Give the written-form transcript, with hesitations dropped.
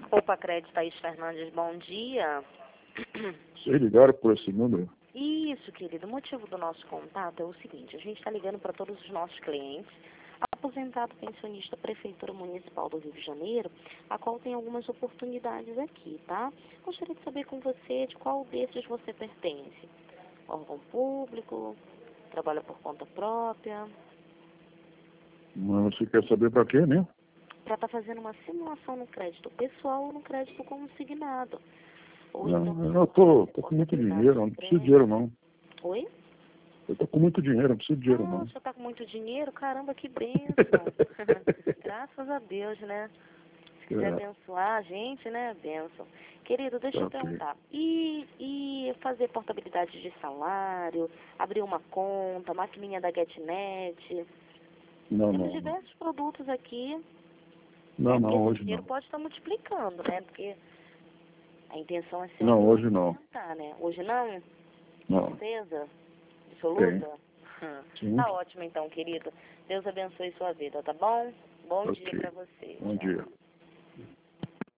Opa, Crédito, Thaís Fernandes, bom dia. Vocês ligaram por esse número? Isso, querido. O motivo do nosso contato é o seguinte: a gente está ligando para todos os nossos clientes, aposentado, pensionista, Prefeitura Municipal do Rio de Janeiro, a qual tem algumas oportunidades aqui, tá? Gostaria de saber com você de qual desses você pertence. Órgão público, trabalha por conta própria. Mas você quer saber para quê, né? Para estar fazendo uma simulação no crédito pessoal ou no crédito consignado. Ou Não, então, eu tô com muito dinheiro, não preciso de dinheiro não. Oi? Eu tô com muito dinheiro, não preciso de dinheiro não. Você tá com muito dinheiro? Caramba, que bênção. Graças a Deus, né? Se quiser abençoar a gente, né? Bênção. Querido, deixa eu perguntar. E fazer portabilidade de salário, abrir uma conta, maquininha da GetNet? Temos diversos produtos aqui. Não, Esse hoje dinheiro não. pode estar multiplicando, né? Porque a intenção é sempre Não, hoje não. aumentar, né? Hoje não? Não. Certeza? Absoluta? Sim. Tá ótimo então, querido. Deus abençoe sua vida, tá bom? Bom dia Ok. pra você. Bom Tchau. dia.